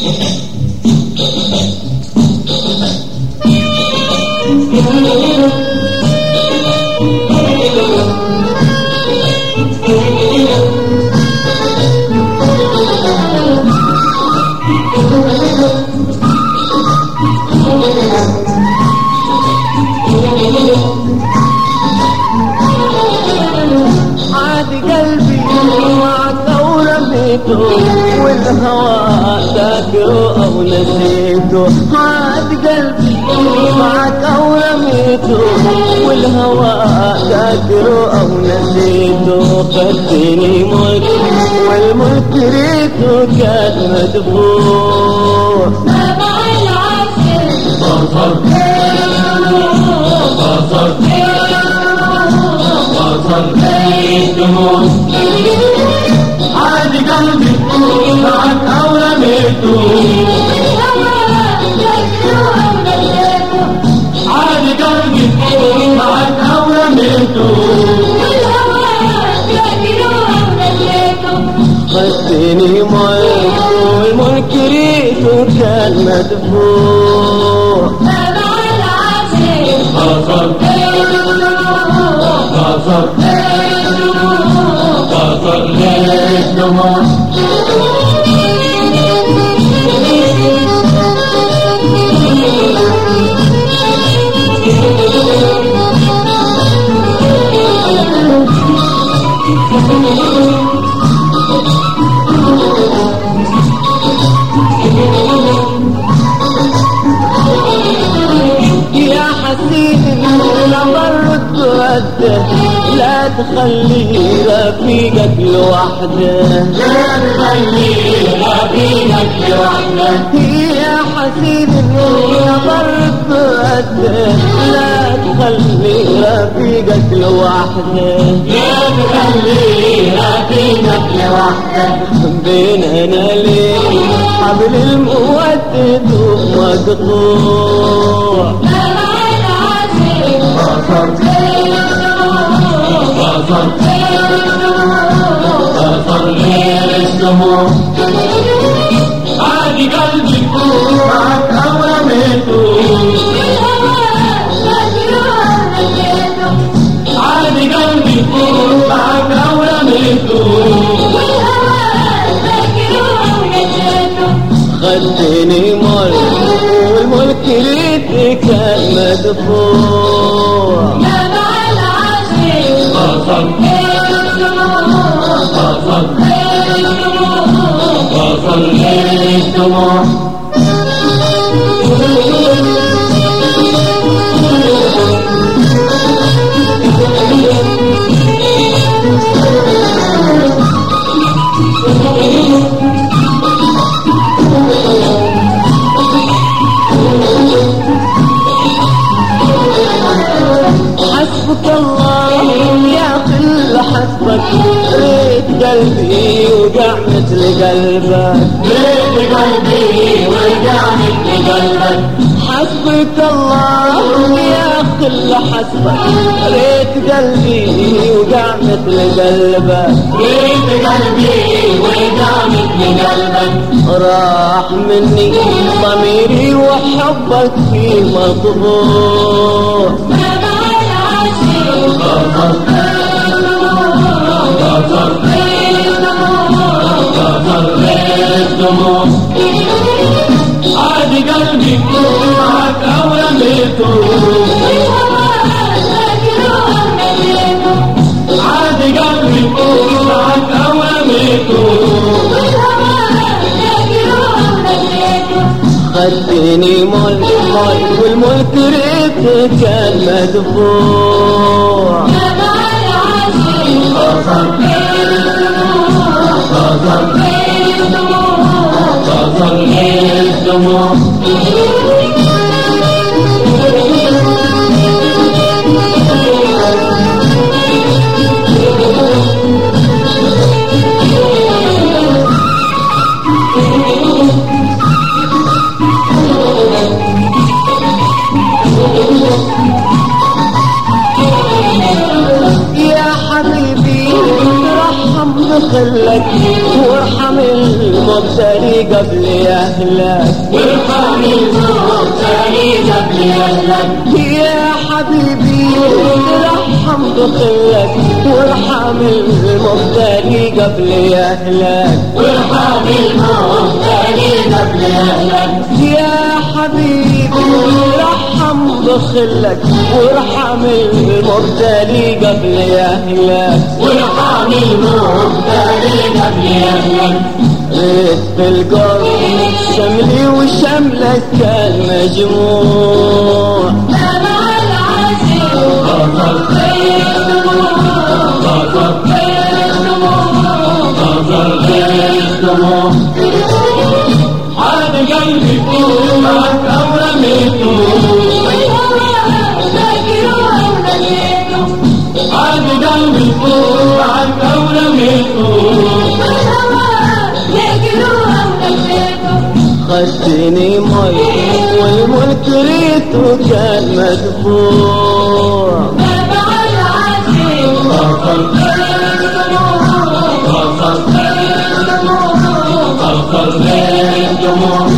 والهوى ذاكره أو نسيته. عاد قلبي معك أو رميته والهوى ذاكره أو نسيته. خدتني ملك والملك ريته كان مدفوع. سبع العاشر بصر ريته عاد قلبي معك أو رميته. عاد قلبي معك أو رميته. خدتني ملك والملك ريته كان مدفوع. سبع العاشر بصر ريته يا حسين الأمر ترده لا تخلي رفيقك لوحده. لا تخلي رفيقك لوحده. يا حسين الأمر ترده لا تخلي رفيقك لوحده. لا تخلي رفيقك لوحده. بيننا ليه حبل المودة مقطوع. بصر الدموع عادي قلبي معك أو رميته. عادي قلبي معك أو رميته. خدتني ملك والملك ريتك كان مدفوع. بصر الدموع حسبك الله يا كل حسبك. ريت قلبي وقع مثل قلبك. ريت قلبي وقع مثل قلبك. حسبك الله يا كل حسبك. ريت قلبي وقع مثل قلبك. ريت قلبي وقع مثل قلبك. راح مني ضميري وحبك في مطبوع. عادي قلبي معك أو رميته. عادي قلبي معك أو رميته. خدتني ملك والملك ريته كان مدفوع. بصر الدموع يا حبيبي رحم بخلك وارحم المبتلي قبل أهلك وارحم المبتلي قبل أهلك يا حبيبي ارحم بخلك وارحم المبتلي قبل أهلك وارحم المبتلي قبل أهلك يا حبيبي ارحم بخلك وارحم المبتلي قبل أهلك وارحم المبتلي قبل أهلك ريت بالقلب شملي وشملك كان مجموع مع العاشق عاد قلبي فوقك أو رميته عاد قلبي فوقك أو رميته خدتني مي والملك ريته كان مدفوع خلص الدموع